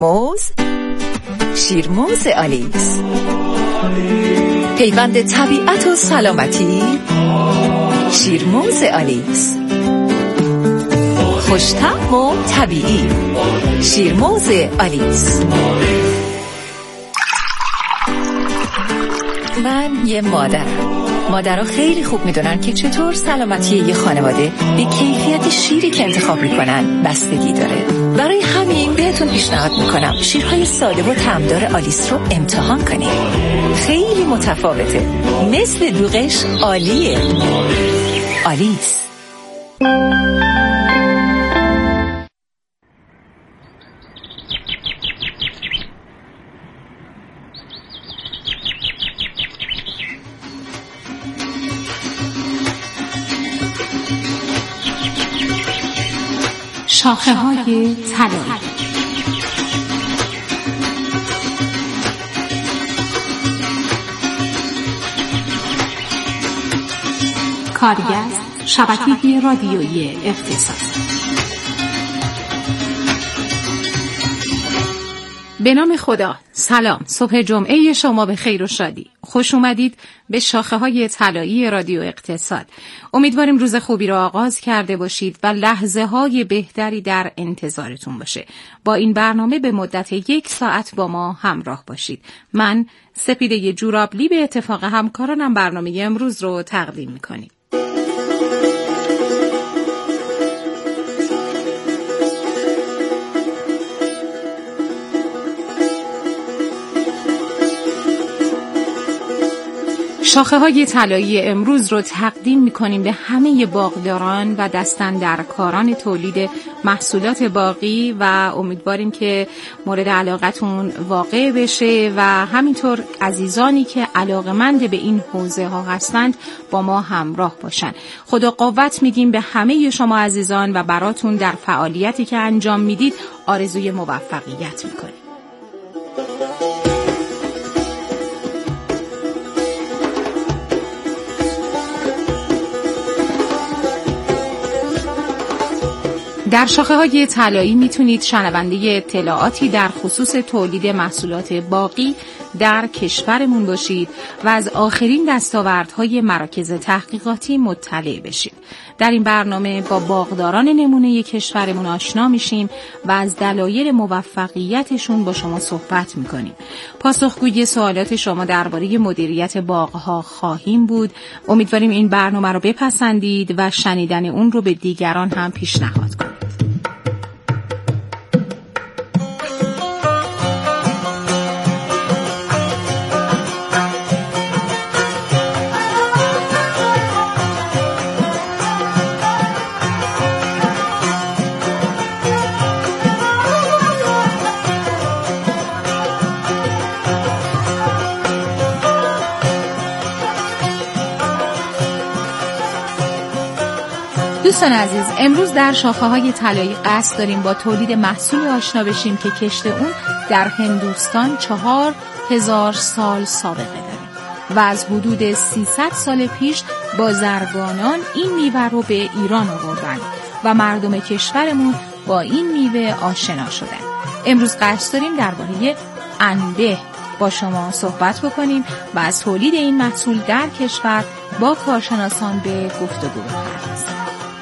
موز شیرموز آلیس، پیوند طبیعت و سلامتی. شیرموز آلیس، خوش‌طعم و طبیعی. شیرموز آلیس. من یه مادرها خیلی خوب میدونن که چطور سلامتی یه خانواده به کیفیت شیری که انتخاب میکنن بستگی داره. برای همین بهتون پیشنهاد میکنم شیرهای ساده و طعمدار آلیس رو امتحان کنید. خیلی متفاوته، مثل دوغش عالیه. آلیس. شاخه‌های طلایی. کارگست شبکه رادیویی اقتصاد. به نام خدا. سلام، صبح جمعه شما به خیر و شادی. خوش اومدید به شاخه‌های طلایی رادیو اقتصاد. امیدواریم روز خوبی را آغاز کرده باشید و لحظه‌های بهتری در انتظارتون باشه. با این برنامه به مدت 1 ساعت با ما همراه باشید. من سپیده جورابلی به اتفاق همکارانم برنامه امروز رو تقدیم می‌کنیم. شاخه‌های طلایی امروز رو تقدیم می‌کنیم به همه باغداران و دستاندرکاران تولید محصولات باغی و امیدواریم که مورد علاقتون واقع بشه و همینطور عزیزانی که علاقه‌مند به این حوزه‌ها هستند با ما همراه باشن. خدا قوت میدیم به همه شما عزیزان و براتون در فعالیتی که انجام میدید آرزوی موفقیت می‌کنیم. در شاخه‌های طلایی میتونید شنونده اطلاعاتی در خصوص تولید محصولات باغی در کشورمون باشید و از آخرین دستاوردهای مراکز تحقیقاتی مطلع بشید. در این برنامه با باغداران نمونه کشورمون آشنا میشیم و از دلایل موفقیتشون با شما صحبت میکنیم. پاسخگوی سوالات شما درباره مدیریت باغها خواهیم بود. امیدواریم این برنامه رو بپسندید و شنیدن اون رو به دیگران هم پیشنهاد کنید. دوستان عزیز، امروز در شاخه‌های طلایی قصد داریم با تولید محصول آشنا بشیم که کشت اون در هندوستان 4000 سال سابقه داره و از حدود 300 سال پیش بازرگانان این میوه رو به ایران آوردن و مردم کشورمون با این میوه آشنا شدن. امروز قصد داریم درباره انبه با شما صحبت بکنیم و از تولید این محصول در کشور با کارشناسان به گفتگو بپردازیم.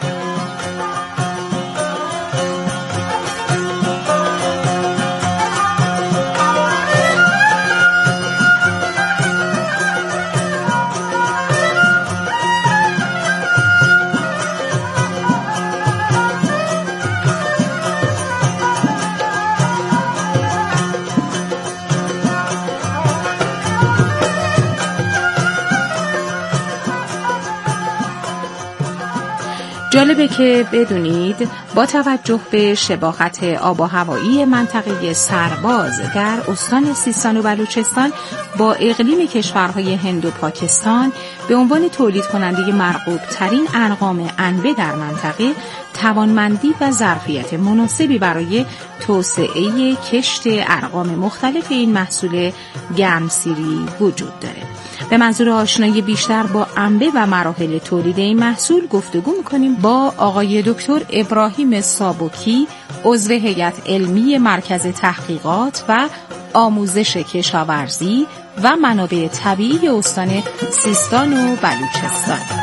جالبه که بدونید با توجه به شباهت آب و هوایی منطقه سرباز در استان سیستان و بلوچستان با اقلیم کشورهای هند و پاکستان به عنوان تولید کننده مرغوب ترین ارقام انبه در منطقه توانمندی و ظرفیت مناسبی برای توسعه کشت ارقام مختلف این محصول گرمسیری وجود داره. به منظور آشنایی بیشتر با انبه و مراحل تولید این محصول گفتگو می‌کنیم با با آقای دکتر ابراهیم سابکی، عضو هیئت علمی مرکز تحقیقات و آموزش کشاورزی و منابع طبیعی استان سیستان و بلوچستان.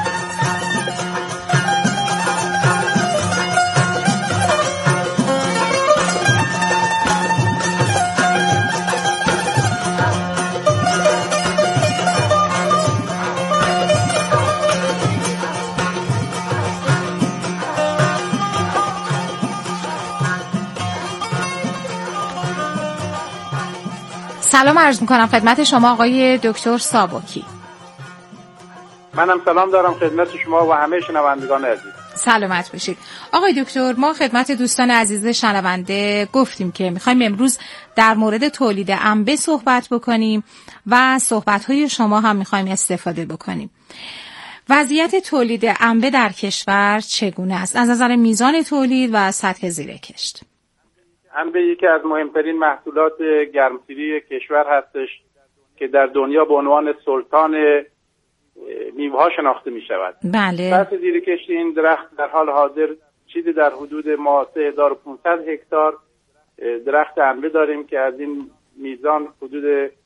سلام عرض میکنم خدمت شما آقای دکتر سابکی. منم سلام دارم خدمت شما و همه شنوندگان عزیز. سلامت باشید. آقای دکتر، ما خدمت دوستان عزیز شنونده گفتیم که میخوایم امروز در مورد تولید انبه صحبت بکنیم و صحبت‌های شما هم میخوایم استفاده بکنیم. وضعیت تولید انبه در کشور چگونه است از نظر میزان تولید و سطح زیر کشت؟ انبه یکی از مهمترین محصولات گرمسیری کشور هستش که در دنیا به عنوان سلطان میوه‌ها شناخته می شود. بله. سطح زیر کشت این درخت در حال حاضر چیزی در حدود ما 3500 هکتار درخت انبه داریم که از این میزان حدود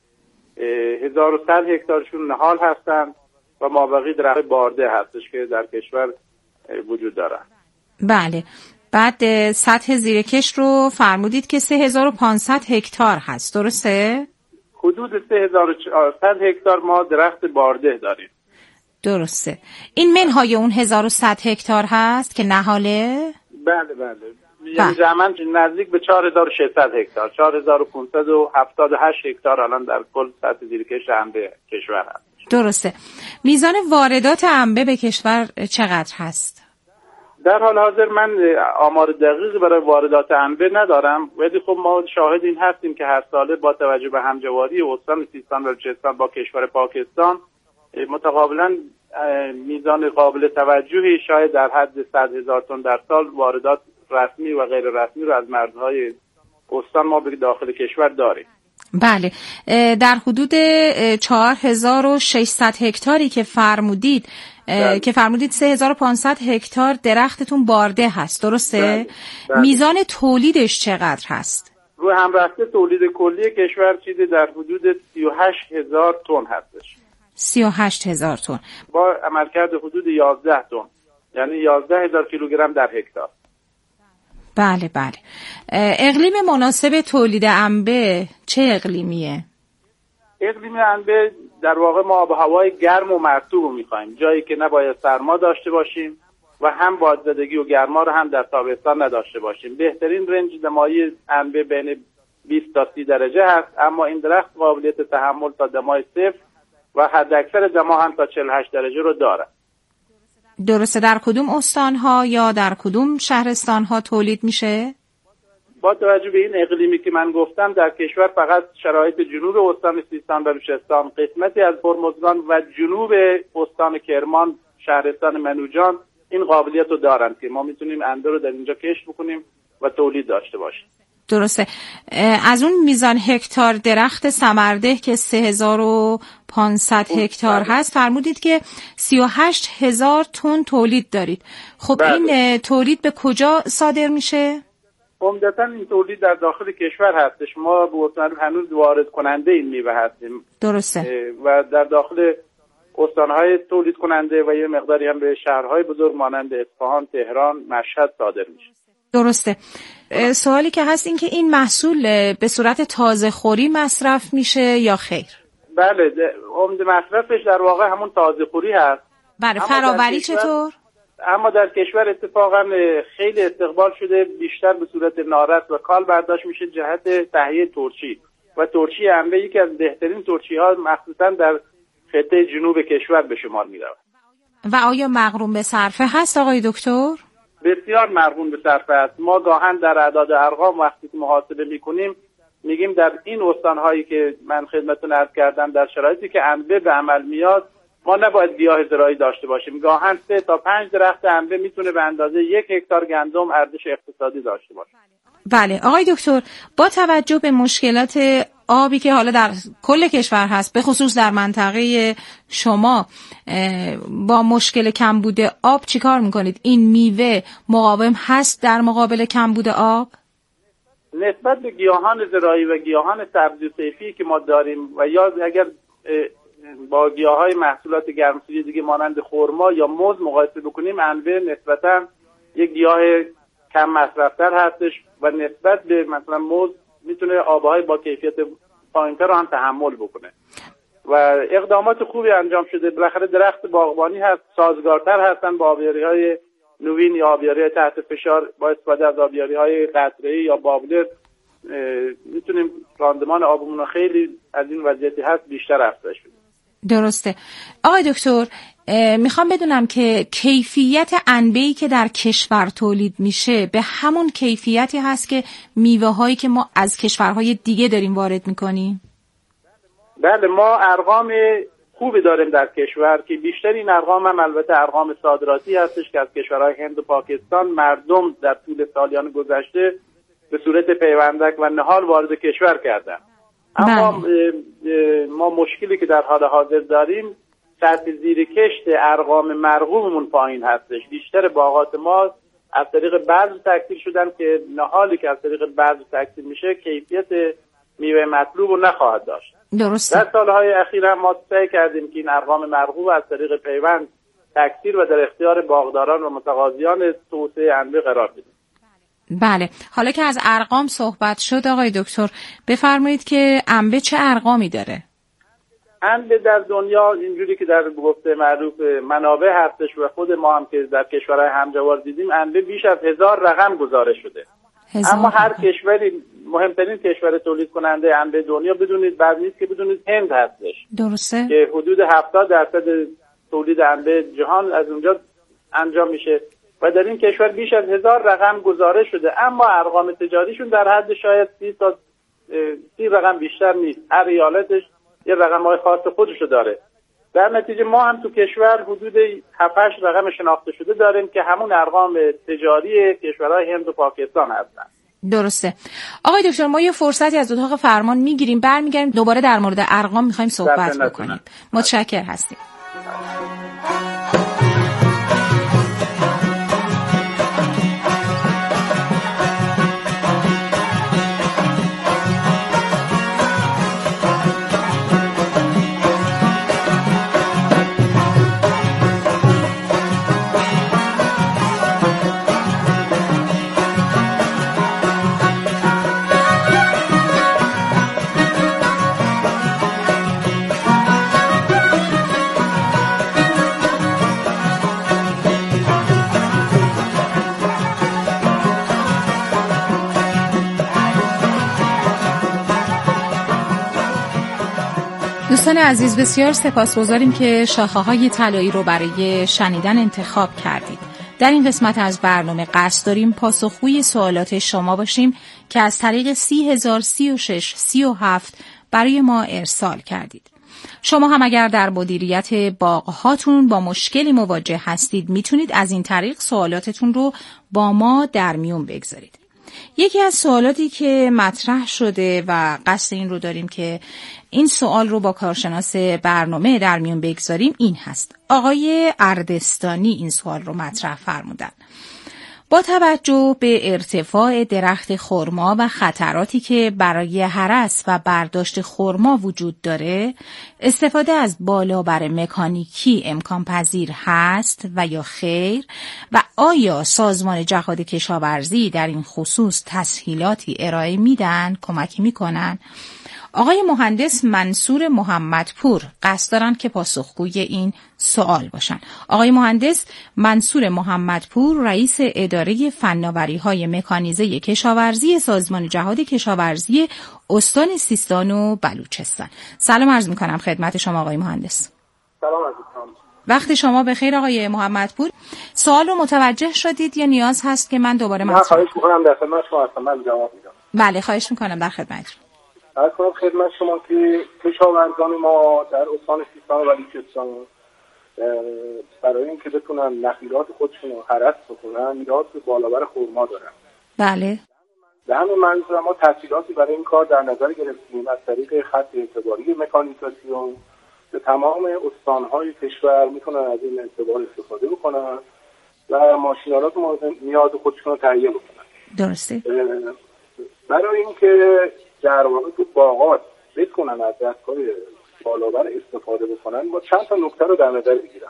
1100 هکتارشون نهال هستند و مابقی درخت بارده هستش که در کشور وجود دارند. بله. بعد سطح زیر کشت رو فرمودید که 3500 هکتار هست، درسته؟ حدود 3400 هکتار ما درخت بارده داریم. درسته. این منهای اون 1100 هکتار هست که نهاله؟ بله. یعنی جمعاً نزدیک به 4600 هکتار، 4578 هکتار الان در کل سطح زیر کشت انبه کشور هست. درسته. میزان واردات انبه به کشور چقدر هست؟ در حال حاضر من آمار دقیقی برای واردات انبه ندارم، ولی خب ما شاهد این هستیم که هر ساله با توجه به همجواری استان سیستان و بلوچستان با کشور پاکستان متقابلا میزان قابل توجهی شاید در حد 100,000 تن در سال واردات رسمی و غیر رسمی رو از مرزهای استان ما به داخل کشور داریم. بله. در حدود 4600 هکتاری که فرمودید که فرمودید 3500 هکتار درختتون بارده هست، درسته؟ بله. میزان تولیدش چقدر هست؟ رو هم رفته تولید کلی کشور چیزی در حدود 38000 تن هستش. 38000 تن با عملکرد حدود 11 تن، یعنی 11000 کیلوگرم در هکتار. بله. اقلیم مناسب تولید انبه چه اقلیمیه؟ اقلیم انبه در واقع ما آب و هوای گرم و مرطوب رو می‌خوایم، جایی که نباید سرما داشته باشیم و هم بادزدگی و گرما رو هم در تابستان نداشته باشیم. بهترین رنج دمایی انبه بین 20 تا 30 درجه هست، اما این درخت قابلیت تحمل تا دمای صفر و حداکثر دما هم تا 48 درجه رو داره. درسته. در کدوم استان‌ها یا در کدوم شهرستان‌ها تولید میشه؟ با توجه به این اقلیمی که من گفتم در کشور فقط شرایط جنوب استان سیستان و بلوچستان، قسمتی از هرمزگان و جنوب استان کرمان، شهرستان منوجان این قابلیت رو دارن که ما میتونیم انبه رو در اینجا کشت بکنیم و تولید داشته باشیم. درسته. از اون میزان هکتار درخت ثمرده که 3500 هکتار هست فرمودید که 38000 تن تولید دارید. خب بله. این تولید به کجا صادر میشه؟ عمدتاً این تولید در داخل کشور هستش. ما به عنوان هنوز وارد کننده این میوه هستیم. درسته. و در داخل استانهای تولید کننده و یه مقداری هم به شهرهای بزرگ مانند اصفهان، تهران، مشهد صادر میشه. درسته. سوالی که هست این که این محصول به صورت تازه خوری مصرف میشه یا خیر؟ بله، عمده مصرفش در واقع همون تازه خوری هست. بله. فراوری چطور؟ اما در کشور اتفاقا خیلی استقبال شده، بیشتر به صورت نارس و کال برداشت میشه جهت تهیه ترشی و ترشی انبه یکی از بهترین ترشی ها مخصوصا در خطه جنوب کشور به شمار میرود. و آیا مغروم به صرفه هست آقای دکتر؟ بسیار مرغوم به صرفه است. ما گاهن در اعداد ارقام وقتی که محاسبه میکنیم میگیم در این استانهایی که من خدمتتون عرض کردم در شرایطی که انبه به عمل میاد ما نباید گیاه زراعی داشته باشیم. گاهن 3 تا 5 درخت انبه میتونه به اندازه 1 هکتار گندم ارزش اقتصادی داشته باشه. بله آقای دکتر، با توجه به مشکلات آبی که حالا در کل کشور هست، به خصوص در منطقه شما با مشکل کمبود آب چیکار میکنید؟ این میوه مقاوم هست در مقابل کمبود آب؟ نسبت به گیاهان زراعی و گیاهان سبزی و صیفی که ما داریم و یا اگر با گیاهای محصولات گرمسیری دیگه مانند خرما یا موز مقایسه بکنیم، انبه نسبتاً یک گیاه کم مصرف‌تر هستش و نسبت به مثلا موز میتونه آبهای با کیفیت پایین‌تر رو هم تحمل بکنه و اقدامات خوبی انجام شده. بالاخره درخت باغبانی هست، سازگارتر هستن با آبیاری‌های نوین یا آبیاری‌های تحت فشار. با استفاده از آبیاری‌های قطره‌ای یا بابلر میتونیم راندمان آبمون رو خیلی از این وضعیتی هست بیشتر افزایش بدیم. درسته. آقای دکتر، میخوام بدونم که کیفیت انبه‌ای که در کشور تولید میشه به همون کیفیتی هست که میوه هایی که ما از کشورهای دیگه داریم وارد میکنیم؟ بله، ما ارقام خوبی داریم در کشور که بیشتر این ارقام هم البته ارقام صادراتی هستش که از کشورهای هند و پاکستان مردم در طول سالیان گذشته به صورت پیوندک و نهال وارد کشور کردن. اما ما مشکلی که در حال حاضر داریم سطح زیر کشت ارقام مرغوبمون پایین هستش. بیشتر باغات ما از طریق بذر تکثیر شدن که نهالی که از طریق بذر تکثیر میشه کیفیت میوه مطلوب رو نخواهد داشت. درسته. در سالهای اخیر هم ما سعی کردیم که این ارقام مرغوب از طریق پیوند تکثیر و در اختیار باغداران و متقاضیان توسعه انبه قرار بدیم. بله، حالا که از ارقام صحبت شد آقای دکتر، بفرمایید که انبه چه ارقامی داره؟ انبه در دنیا اینجوری که در گفته معروف منابع هستش و خود ما هم که در کشورهای همجوار دیدیم، انبه بیش از 1000 رقم گزارش شده. اما هر کشوری، مهمترین کشور تولید کننده انبه دنیا بدونید بعد نیست که بدونید هند هستش. درسته. که حدود 70% تولید انبه جهان از اونجا انجام میشه و در این کشور بیش از 1000 رقم گزارش شده، اما ارقام تجاریشون در حد شاید 30 تا 30 رقم بیشتر نیست. هر ایالتش یه رقم‌های خاص خودشو داره. در نتیجه ما هم تو کشور حدود 7-8 رقم شناخته شده داریم که همون ارقام تجاری کشورهای هند و پاکستان هستن. درسته. آقای دکتر، ما یه فرصتی از اتاق فرمان میگیریم، برمیگردیم دوباره در مورد ارقام میخوایم صحبت بکنیم. متشکر هستیم. دوستان عزیز، بسیار سپاسگزاریم که شاخه‌های طلایی رو برای شنیدن انتخاب کردید. در این قسمت از برنامه قصد داریم پاسخگوی سوالات شما باشیم که از طریق 30,036 37 برای ما ارسال کردید. شما هم اگر در مدیریت باغ‌هاتون با مشکلی مواجه هستید میتونید از این طریق سوالاتتون رو با ما در میون بگذارید. یکی از سوالاتی که مطرح شده و قصد این رو داریم که این سوال رو با کارشناس برنامه در میون بگذاریم این هست. آقای اردستانی این سوال رو مطرح فرمودن. با توجه به ارتفاع درخت خرما و خطراتی که برای هرس و برداشت خرما وجود داره، استفاده از بالابر مکانیکی امکان پذیر هست و یا خیر؟ و آیا سازمان جهاد کشاورزی در این خصوص تسهیلاتی ارائه میدن، کمکی میکنن؟ آقای مهندس منصور محمدپور قصد دارن که پاسخگوی این سوال باشن. آقای مهندس منصور محمدپور رئیس اداره فناوری‌های مکانیزه کشاورزی سازمان جهاد کشاورزی استان سیستان و بلوچستان. سلام عرض می‌کنم خدمت شما آقای مهندس. سلام عزیزم. وقت شما بخیر آقای محمدپور. سوال رو متوجه شدید یا نیاز هست که من دوباره مطرح کنم؟ خواهش می‌کنم در خدمت شما هستم، من جواب میدم. بله خواهش می‌کنم، در خدمتتون. عرض کنم خدمت شما که کشاورزان ما در استان سیستان و بلوچستان برای اینکه بتونن نخیلات خودشون رو هرس بکنن نیاز به بالابر خرما دارن. بله. به همین منظور ما تسهیلاتی برای این کار در نظر گرفتیم از طریق خط اعتباری مکانیزاسیون به تمام استان‌های کشور میتونن از این اعتبار استفاده بکنن و ماشین‌آلات مورد نیاز خودشون رو تهیه بکنن. درسته. برای اینکه در واقع تو باغات بتونن از دستگاه بالابر استفاده بکنن با چند تا نکته رو در نظر بگیرن.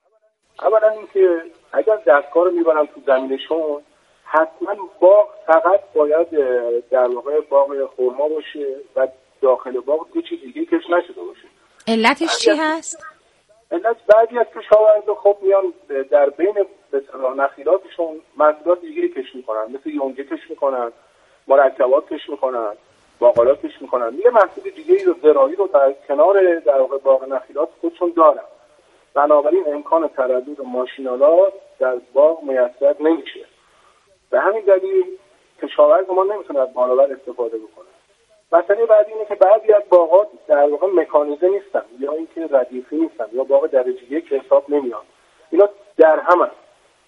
اولا اینکه اگر دستگاه رو میبرن تو زمینشون حتما باغ فقط باید در واقع باغ خرما باشه و داخل باغ هیچ چیز دیگه کش نشده باشه. علتش چی هست؟ علت بعضی از کشاورزا خب میان در بین نخیلاتشون محصولات دیگه کش میکنن، مثل یونگه کش میکنن، مرکبات کش میکنن، باقالات کش میکنن. یه محصول دیگه رو زراعی رو در کنار در واقع باغ نخیلات خودشون دارن. بنابراین امکان تردد ماشین‌آلات در باغ میسر نمیشه. به همین دلیل کشاورز ما نمیتونه از بالابر استفاده بکنه. مسئله بعدی اینه که بعضی از باغات در واقع مکانیزه نیستن یا اینکه ردیفی نیستن یا باغ درجه یک حساب نمیان. اینا در هم هست.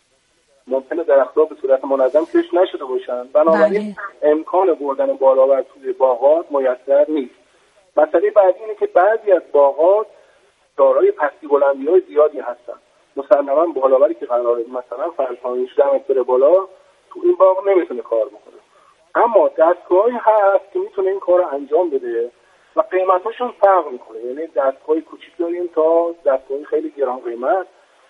ممکنه درخت‌ها به صورت منظم کش نشده باشن. بنابراین امکان بردن بالابر توی باغات میسر نیست. مسئله بعدی اینه که بعضی از باغات دارای پستی بلندی‌های زیادی هستن. مسلماً بالابری که قراره مثلا فرض کنید 18 متر بالا تو این باغ نمیتونه کار بکنه. اما دستگاهی هست که میتونه این کار رو انجام بده و قیمتاشون فرق میکنه. یعنی دستگاهی کوچیک داریم تا دستگاهی خیلی گران قیمت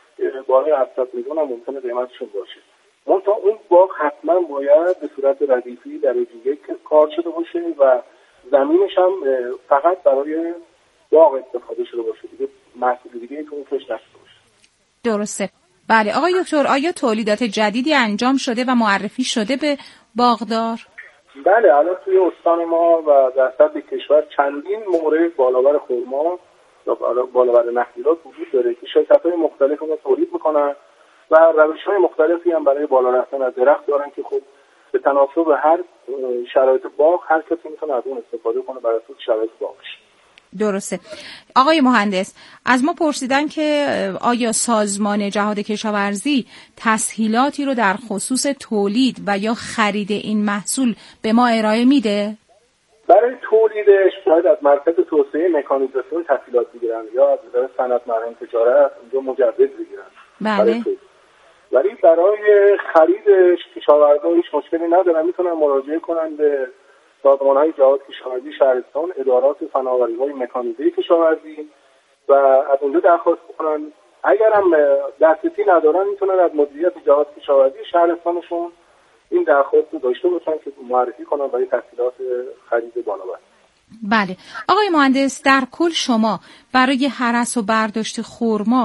بالای 700 میلیون هم ممکنه قیمتشون باشه. منتها اون باغ حتما باید به صورت ردیفی درجه یک کار شده باشه و زمینش هم فقط برای باغ استفاده شده باشه. دیگه محصول دیگه تو اون کش نشده باشه. درسته. بله آقای دکتر، آیا تولیدات جدیدی انجام شده و معرفی شده به باغدار؟ بله، الان توی استان ما و در سطح کشور چندین مورد بالابر خرما یا بالابر نخیلات وجود داره که شرکت‌های مختلف اون تولید میکنن و روش‌های مختلفی هم برای بالا رفتن از درخت دارن که خب به تناسب هر شرایط باغ هر کسی میتونه از اون استفاده کنه برای شرایط باغش. درسته. آقای مهندس، از ما پرسیدن که آیا سازمان جهاد کشاورزی تسهیلاتی رو در خصوص تولید و یا خرید این محصول به ما ارائه میده؟ برای تولیدش باید از مرکز توسعه مکانیزاسیون تسهیلات بگیرن یا از وزارت صنعت معدن تجارت اونجا مجوز بگیرن. بله. ولی برای خریدش کشاورزا هیچ مشکلی ندارن، میتونن مراجعه کنن به سازمان‌های جهاد کشاورزی شهرستان، ادارات فناوری‌های مکانیزه کشاورزی و از اونجا درخواست کنن. اگر هم دسترسی ندارن میتونن از مدیریت جهاد کشاورزی شهرستانشون این درخواست رو داشته باشن که معرفی کنن برای تسهیلات خرید بالابر. بله. آقای مهندس، در کل شما برای هرس و برداشت خرما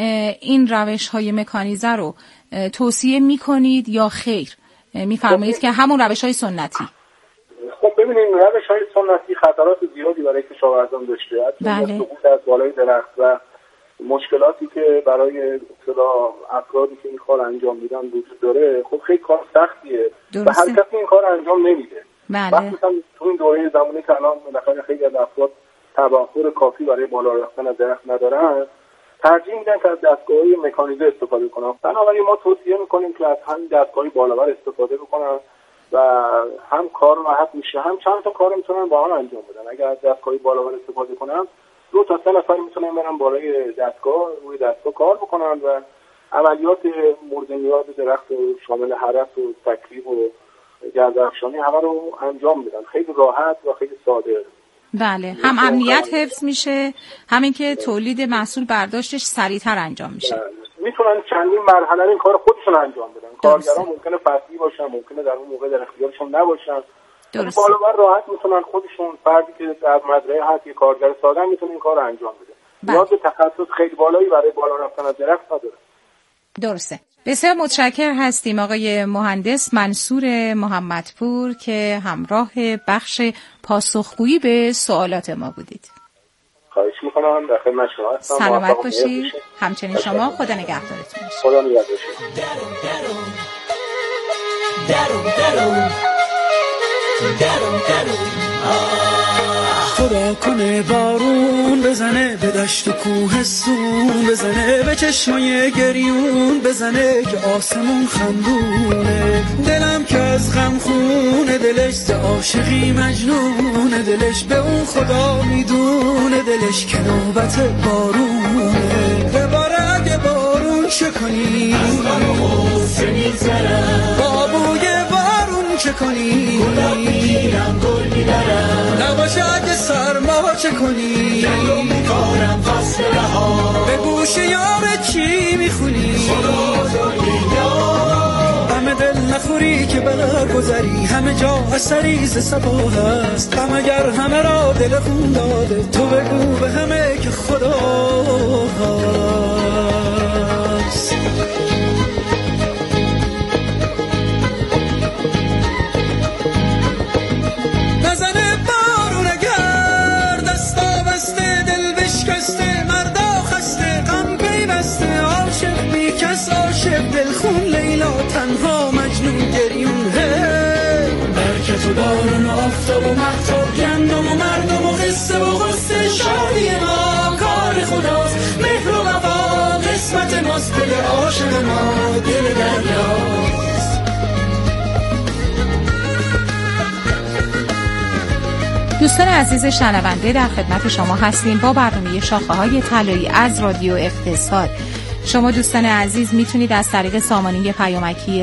این روش‌های مکانیزه رو توصیه می‌کنید یا خیر؟ می‌فرمایید که همون روش‌های سنتی. خب ببینید، روش‌های سنتی خطرات زیادی برای کشاورزان داشته. بله. سقوط از بالای درخت و مشکلاتی که برای افرادی که این کار انجام میدن وجود داره. خب خیلی کار سختیه و هر کسی این کار انجام نمیده. بله. مثلا تو این دوره زمانی که الان بالاخره خیلی از افراد تبخور کافی برای بالا رفتن از درخت ندارن، ترجیح میدن که از دستگاه‌های مکانیزه استفاده کنن. بنابراین ما توصیه میکنیم که از همین دستگاه‌های بالابر استفاده بکنن و هم کار راحت میشه، هم چند تا کار میتونن با هم انجام بدن. اگر از دستگاه‌های بالابر استفاده کنن 2 تا 3 نفر میتونن برن بالای روی دستگاه کار بکنن و عملیات مورد نیاز درخت شامل هرس و تکریب و گردافشانی همه رو انجام بدن. خیلی راحت و خیلی ساده. بله، هم امنیت حفظ میشه، همین که تولید محصول برداشتش سریعتر انجام میشه. میتونن چندین مرحله این کار خودشون انجام بدن. کارگران ممکنه فصلی باشن، ممکنه در اون موقع در اختیارشون نباشن. درسته. بالابر راحت میتونن خودشون، فردی که در مزرعه هست یه کارگر ساده میتونه این کار رو انجام بده. نیاز به تخصص خیلی بالایی برای بالا رفتن از درخت نداره. درسته. بسیار متشکر هستیم آقای مهندس منصور محمدپور که همراه بخش پاسخگویی به سوالات ما بودید. خواهش میکنم، در خدمت شما هستم. سلامت باشید. همچنین شما. خدا نگهدارتون باشه. خدا نگهدار. تو خدا کنه بارون بزنه به دشت و کوهستون بزنه به چشمای گریون بزنه که آسمون خندونه دلم که از غم خونه دلش ز عاشقی مجنونه دلش به اون خدا میدونه دلش که نوبت بارونه بباره اگه بارون چه کنی از غم و غصه میگذرم بابوی بارون چه کنی گلاب میگیرم گل میبرم نباشه اگه سرما چه کنی جنگو میکنم فصل بهار به گوش یار چی میخونی خدا همه دل نخوری که برگذری همه جا اثری ز صفا هست غم اگر همه را دل خون داده تو بگو به همه که خدا هست نزنه بارون اگر دستا بسته دل بشکسته مردا خسته غم پیوسته عاشق بی کس عاشق دل خون لیلا تنها مجنون گریون برکت و بارون و آفتاب و مهتاب گندم و مردم و قصه و غصه شادی ما کار خداست مهر و وفا قسمت ماست دل عاشق ما دل دریاست. دوستان عزیز شنونده در خدمت شما هستیم با برنامه شاخه‌های طلایی از رادیو اقتصاد. شما دوستان عزیز میتونید از طریق سامانه پیامکی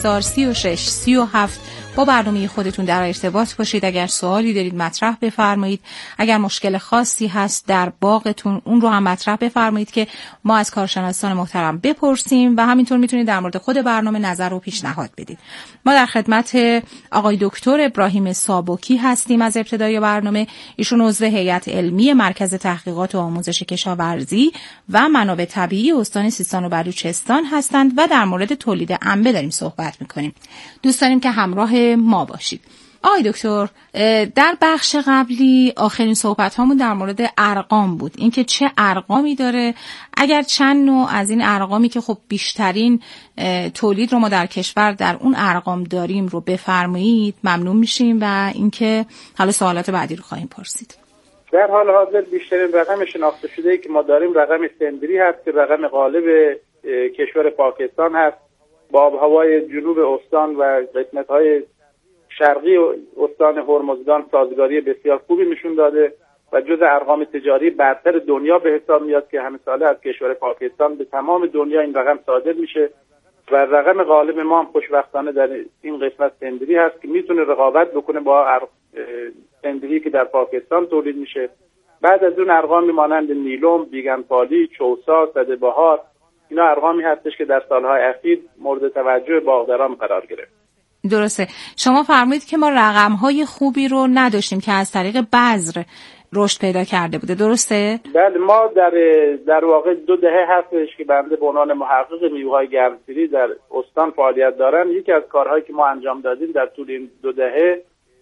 303637 با برنامه خودتون در ارتباط باشید. اگر سوالی دارید مطرح بفرمایید، اگر مشکل خاصی هست در باغتون اون رو هم مطرح بفرمایید که ما از کارشناسان محترم بپرسیم و همینطور میتونید در مورد خود برنامه نظر و پیشنهاد بدید. ما در خدمت آقای دکتر ابراهیم سابکی هستیم از ابتدای برنامه. ایشون عضو هیئت علمی مرکز تحقیقات و آموزش کشاورزی و منابع طبیعی استان سیستان و بلوچستان هستند و در مورد تولید انبه داریم صحبت میکنیم. دوست داریم که همراه ما باشید. آقای دکتر، در بخش قبلی آخرین صحبت هامون در مورد ارقام بود، اینکه چه ارقامی داره، اگر چند نوع از این ارقامی که خب بیشترین تولید رو ما در کشور در اون ارقام داریم رو بفرمایید ممنون میشیم و اینکه حالا سوالات بعدی رو خواهیم پرسید. در حال حاضر بیشترین رقم شناخته شده‌ای که ما داریم رقم سندری هست که رقم غالب کشور پاکستان هست. با آب‌هوای جنوب استان و قسمت‌های شرقی استان هرمزگان سازگاری بسیار خوبی نشون داده و جز ارقام تجاری برتر دنیا به حساب میاد که همه ساله از کشور پاکستان به تمام دنیا این رقم صادر میشه و رقم غالب ما هم خوشبختانه در این قسمت سندری هست که میتونه رقابت بکنه با سندری که در پاکستان تولید میشه. بعد از اون ارقامی مانند نیلم، بیگنپالی، چوسا، سدبهار، اینا ارقامی هستش که در سالهای اخیر مورد توجه باغداران قرار گرفت. درسته. شما فرمودید که ما رقم‌های خوبی رو نداشتیم که از طریق بذر رشد پیدا کرده بوده، درسته؟ بله، ما در واقع 2 دهه هستش که بنده به عنوان محقق میوه‌های گرمسیری در استان فعالیت دارم. یکی از کارهایی که ما انجام دادیم در طول این 2 دهه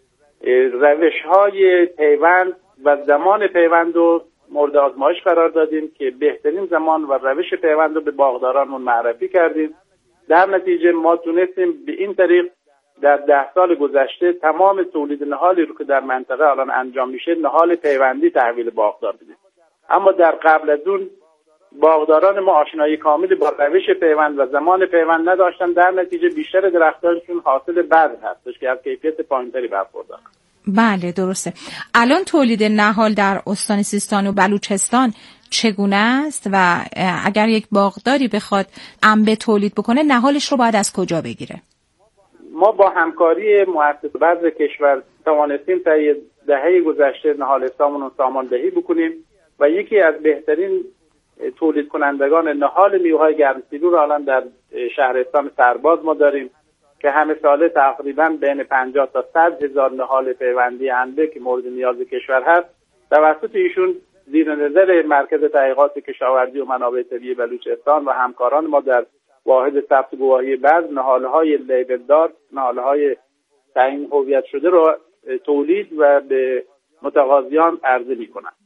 روش‌های پیوند و زمان پیوند رو مورد آزمایش قرار دادیم که بهترین زمان و روش پیوند رو به باغدارانمون معرفی کردیم. در نتیجه ما تونستیم به این طریق در 10 سال گذشته تمام تولید نهالی رو که در منطقه الان انجام میشه نهال پیوندی تحویل باغدار بدیم. اما در قبل از اون باغداران ما آشنایی کاملی با روش پیوند و زمان پیوند نداشتن، در نتیجه بیشتر درختانشون حاصل بذر هستش که از کیفیت پایینتری برخوردار. بله درسته. الان تولید نهال در استان سیستان و بلوچستان چگونه است و اگر یک باغداری بخواد انبه تولید بکنه نهالش رو باید از کجا بگیره؟ ما با همکاری مؤسسه بذر کشور توانستیم تا دهه گذشته نهال ساماندهی بکنیم و یکی از بهترین تولید کنندگان نهال میوه‌های گرمسیری رو الان در شهرستان سرباز ما داریم که همه ساله تقریبا بین 50 تا 100 هزار نهال پیوندی انبه که مورد نیاز کشور هست توسط ایشون زیر نظر مرکز تحقیقات کشاورزی و منابع طبیعی بلوچستان و همکاران ما در واحد ثبت گواهی بذر نهال‌های لیبلدار، نهال‌های تعیین هویت شده رو تولید و به متقاضیان عرضه می‌کنند.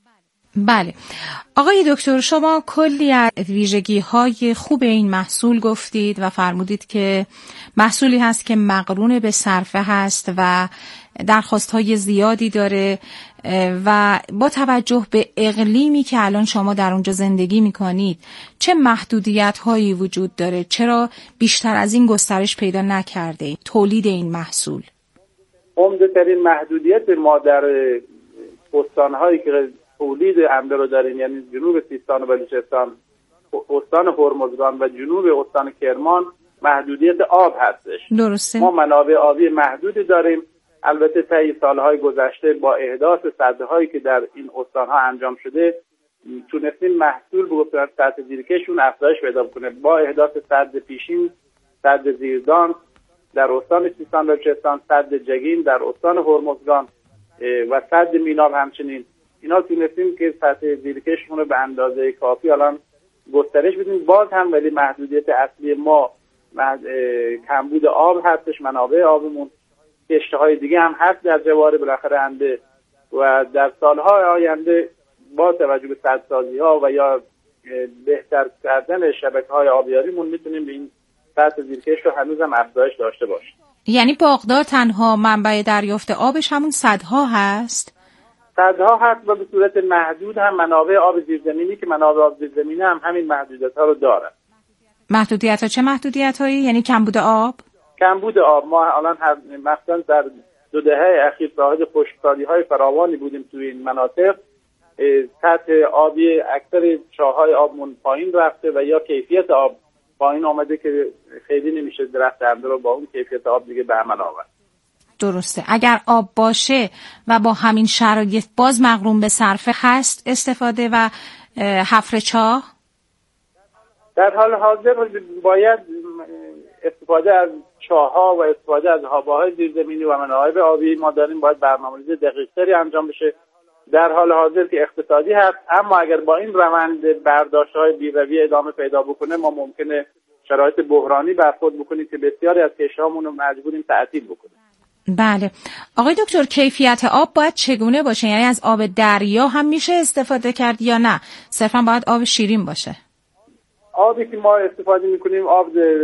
بله آقای دکتر، شما کلی از ویژگی‌های خوب این محصول گفتید و فرمودید که محصولی هست که مقرون به صرفه هست و درخواست‌های زیادی داره و با توجه به اقلیمی که الان شما در اونجا زندگی می‌کنید چه محدودیت‌هایی وجود داره؟ چرا بیشتر از این گسترش پیدا نکرده تولید این محصول؟ عمده‌ترین محدودیت ما در استان‌هایی که تولید انبه رو داریم، یعنی جنوب سیستان و بلوچستان، استان هرمزگان و جنوب استان کرمان، محدودیت آب هستش. درسته. ما منابع آبی محدودی داریم. البته طی سالهای گذشته با احداث سدهایی که در این استان‌ها انجام شده تونستیم محصول به سطح زیرکشون افزایش پیدا کنه. با احداث سد پیشین، سد زیردان در استان سیستان و بلوچستان، سد جگین در استان هرمزگان و سد میناب همچنین، اینا تونستیم که سطح زیرکشمون رو به اندازه کافی الان گسترش بدیم. باز هم ولی محدودیت اصلی ما کمبود آب هستش، منابع آبمون. کشت‌های دیگه هم هست در جوار بالاخره انبه و در سالهای آینده با توجه به سدسازی‌ها و یا بهتر کردن شبکه‌های آبیاریمون میتونیم به این سطح زیرکش رو هنوزم افزایش داشته باشیم. یعنی باغدار تنها منبع دریافت آبش همون سدها هست؟ سدها هست و به صورت محدود هم منابع آب زیرزمینی که منابع آب زیرزمینی هم همین محدودیت‌ها رو دارن. محدودیت‌ها چه محدودیت‌هایی؟ یعنی کمبود آب؟ کمبود آب. ما الان مثلا در 2 دهه اخیر شاهد خشکسالی‌های فراوانی بودیم توی این مناطق. سطح آبی اکثر چاه‌های آبمون پایین رفته و یا کیفیت آب پایین آمده که خیلی نمیشه درخت انبه رو با اون کیفیت آب دیگه به عمل آورد. درسته. اگر آب باشه و با همین شرایط باز مقرون به صرفه هست استفاده و حفر چاه؟ در حال حاضر باید استفاده از چاه‌ها و استفاده از حابه‌های زیرزمینی و منابع آبی ما داریم، باید برنامه‌ریزی دقیق‌تری انجام بشه. در حال حاضر که اقتصادی هست، اما اگر با این روند برداشت‌های بی‌رویه ادامه پیدا بکنه ما ممکنه شرایط بحرانی برخورد بکنیم که بسیاری از کشت‌هامون رو مجبوریم تعطیل بکنیم. بله. آقای دکتر، کیفیت آب باید چگونه باشه؟ یعنی از آب دریا هم میشه استفاده کرد یا نه صرفا باید آب شیرین باشه؟ آبی که ما استفاده میکنیم آب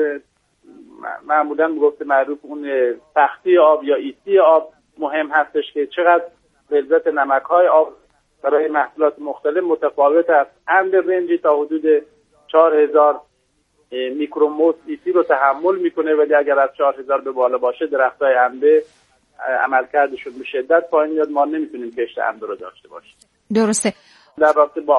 معمولا گفته معروف اون سختی آب یا ایستی آب مهم هستش که چقدر غلظت نمک‌های آب برای محصولات مختلف متفاوت است. انبه رنجی تا حدود 4000 میکروموس ایسی رو تحمل میکنه، ولی اگر از 4000 به بالا باشه درختای انبه عملکردشون به شدت پایین میاد، ما نمیتونیم کشت انبه رو داشته باشیم. درسته. در رابطه با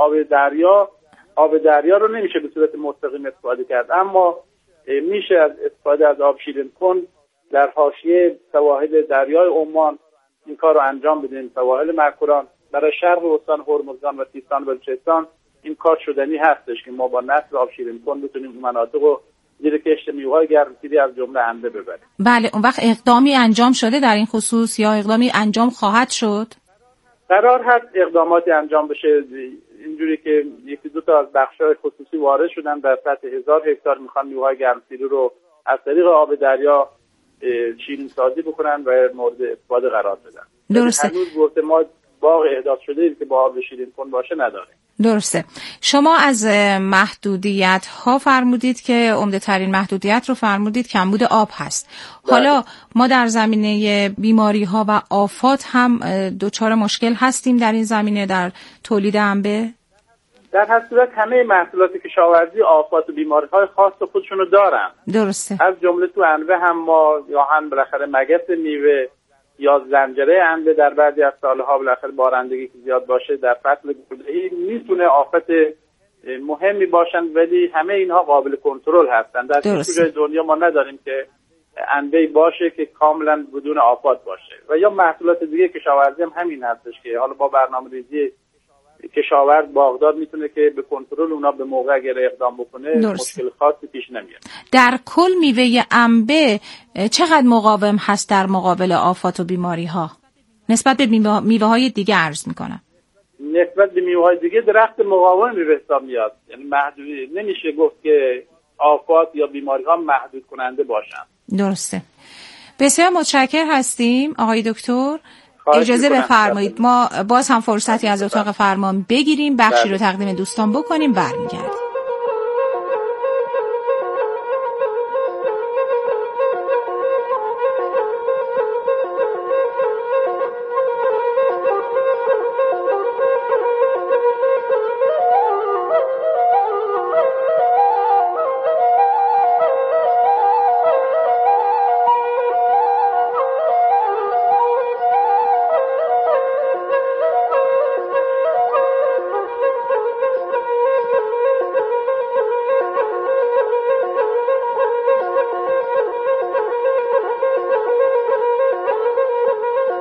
آب دریا رو نمیشه به صورت مستقیم استفاده کرد، اما میشه از استفاده از آب شیرین کن در حاشیه سواحل دریای عمان این کار رو انجام بدیم. سواحل مرکوران برای شرق استان هرمزگان و سیستان و بلوچستان این کار شدنی هستش که ما با نصب آب شیرین کن بتونیم اون مناطق رو زیر کشت میوه‌های گرمسیری از جمله انبه ببریم. بله. اون وقت اقدامی انجام شده در این خصوص یا اقدامی انجام خواهد شد؟ قرار هست اقداماتی انجام بشه، اینجوری که 1-2 تا از بخش‌های خصوصی وارد شدن در سطح 1000 هکتار میخوان میوه‌های گرمسیری رو از طریق آب دریا شیرین سازی بکنن و مورد استفاده قرار بدن. درسته. هنوز گفته ما باغ احداث شده که با آب شیرین کن باشه نداره. درسته. شما از محدودیت ها فرمودید که عمده ترین محدودیت رو فرمودید کمبود آب هست. حالا ما در زمینه بیماری ها و آفات هم دچار مشکل هستیم در این زمینه در تولید انبه؟ در هر صورت همه محصولات کشاورزی آفات و بیماری های خاص خودشونو دارن. درسته. از جمله تو انبه هم ما یا هم بالاخره مگس میوه یا زنجره انبه در بعضی از سالها بالاخره بارندگی که زیاد باشه در فصل گلدهی میتونه آفت مهمی باشن، ولی همه اینها قابل کنترل هستن. در کجای دنیا ما نداریم که انبه باشه که کاملا بدون آفات باشه. و یا محصولات دیگه کشاورزی هم همین هستش که حالا با برنامه‌ریزی کشاورز باغدار میتونه که به کنترل اونا به موقع اگر اقدام بکنه مشکل خاصی پیش نمیاد. در کل میوه انبه چقدر مقاوم هست در مقابل آفات و بیماری ها نسبت به میوه های دیگه عرض میکنم؟ نسبت به میوه های دیگه درخت مقاومی به حساب میاد، یعنی محدودی نمیشه گفت که آفات یا بیماری ها محدود کننده باشن. درسته. بسیار متشکر هستیم آقای دکتر. اجازه بفرمایید ما باز هم فرصتی از اتاق فرمان بگیریم، بخشی رو تقدیم دوستان بکنیم، برمیگردیم.